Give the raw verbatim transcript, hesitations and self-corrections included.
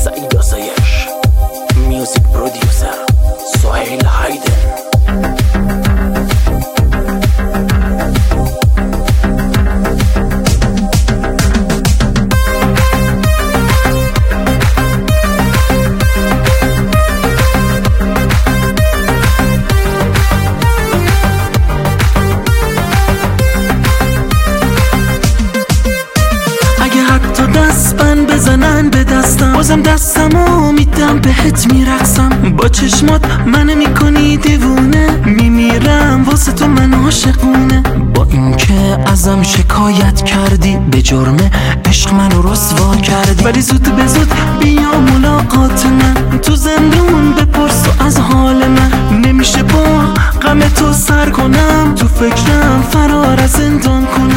سعید آسایش، میوزیک پرودیوسر سهیل هایدر. دستبند بزنن به دستم، بازم دستمو میدم بهت میرقصم. با چشمات منو میکنی دیوونه، میمیرم واسه تو من عاشقونه. با اینکه ازم شکایت کردی به جرم عشق منو رسوا کردی، ولی زود به زود بیا ملاقات من. تو زندون بپرس از حال من، نمیشه با غم تو سر کنم. تو فکرم فرار از زندان کنم.